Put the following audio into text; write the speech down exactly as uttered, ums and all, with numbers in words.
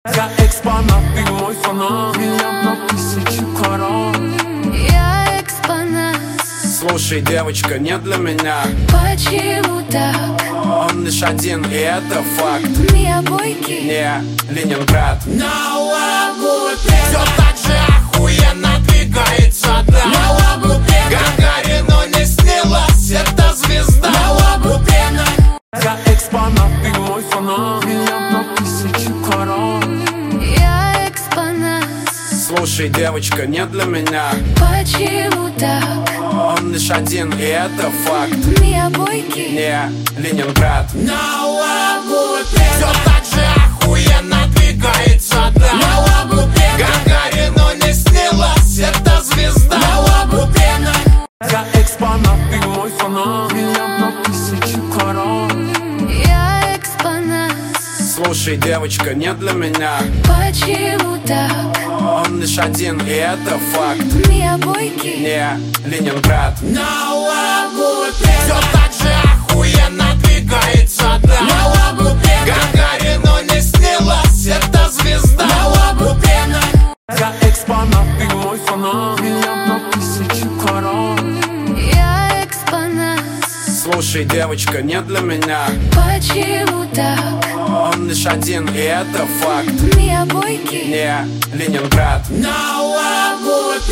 Я экспонат, ты мой фанат. Меня на тысячу карат. Я экспонат. Слушай, девочка, не для меня. Почему так? Он лишь один, и это факт. Миа Бойки. Не Ленинград. На Лабутене все так же охуенно двигается, да. На Лабутене Гагарину не снилась эта звезда. На Лабутене Я экспонат, ты мой фанат. Меня на тысячу карат. Я экспонат. Слушай, девочка, не для меня. Почему так? Он лишь один, и это факт. Миа Бойки. Не Ленинград. На Лабутене все так же охуенно двигается, да. На Лабутене Гагарину не снилась эта звезда. На Лабутене Я экспонат, ты мой фанат. Меня на тысячу карат. Я экспонат. Слушай, девочка, не для меня. Почему так? Он лишь один, и это факт. Миа Бойки. Не Ленинград. На Лабутене все так же охуенно двигается, да. На Лабутене Гагарину не снилась эта звезда. На Лабутене Я экспонат, ты мой фанат. Меня на тысячу карат. Я экспонат. Слушай, девочка, не для меня. Почему так? Он лишь один, и это факт. Миа Бойки. Не Ленинград. На Лабутене